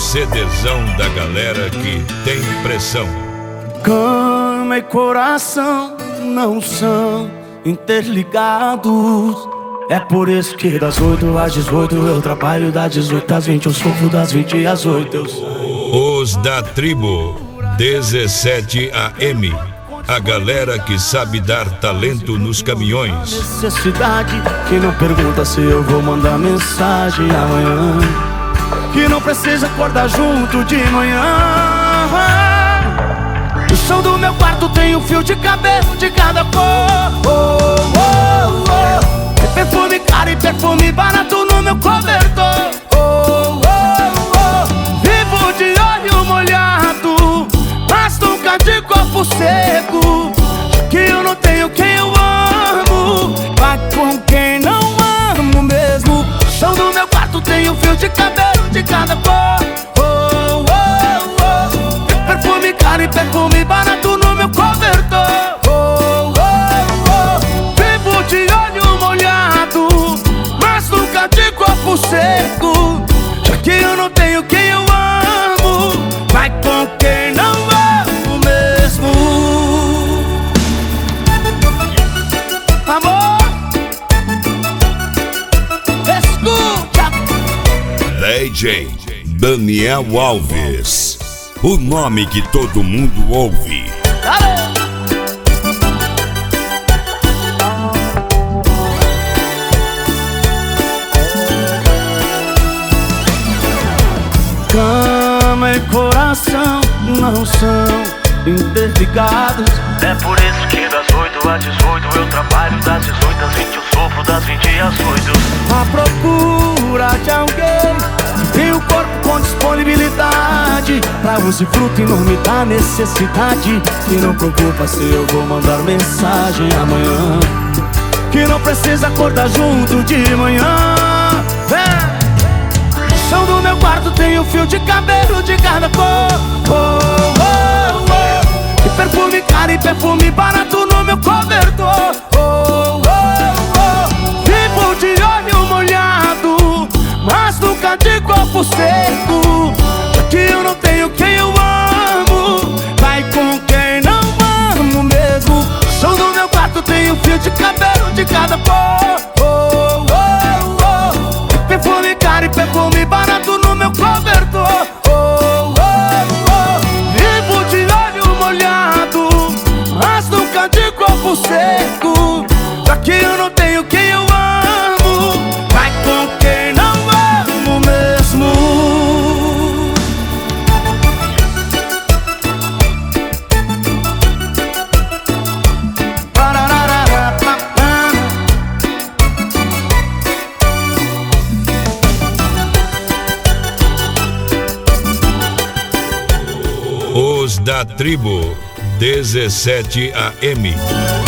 CDzão da galera que tem pressão. Cama e coração não são interligados. É por isso que das 8 às 18 eu trabalho, das 18 às 20 eu sofro, das 20 às 8 eu saio. Os da tribo 17 AM, a galera que sabe dar talento nos caminhões. Necessidade que não pergunta se eu vou mandar mensagem amanhã, que não precisa acordar junto de manhã. No chão do meu quarto tem um fio de cabelo de cada cor. Tem perfume caro e perfume barato no meu cobertor. Vivo de olho molhado, mas nunca de corpo seco. Que eu não tenho quem eu amo, vai com quem não amo mesmo. No chão do meu quarto tem um fio de cabelo de cada cor. Tem perfume caro e perfume barato no meu cobertor. Vivo de olho molhado, mas nunca de corpo seco. Já que eu não tenho quem eu amo, vai com quem não amo mesmo. Amor, escuta. DJ Daniel Alves, o nome que todo mundo ouve. Cama e coração não são interligados. É por isso que das 8 às 18 eu trabalho, das 18 às 20 eu sofro, das 20 às 8. À procura de alguém que tem o corpo com disponibilidade pra usufruto enorme da necessidade, que não preocupa se eu vou mandar mensagem amanhã, que não precisa acordar junto de manhã. No chão do meu quarto tem um fio de cabelo de cada cor. E perfume caro e perfume barato no meu cobertor. Vivo de olho molhado, mas nunca de corpo seco. Já que eu não tenho quem eu amo, vai com quem não amo mesmo. No chão do meu quarto tem um fio de cabelo de cada cor. Perfume caro e perfume barato no meu cobertor. Vivo de olho molhado, mas nunca de corpo seco. Já que eu não tenho quem eu amo, vai com quem não amo mesmo. Os da tribo 17 AM.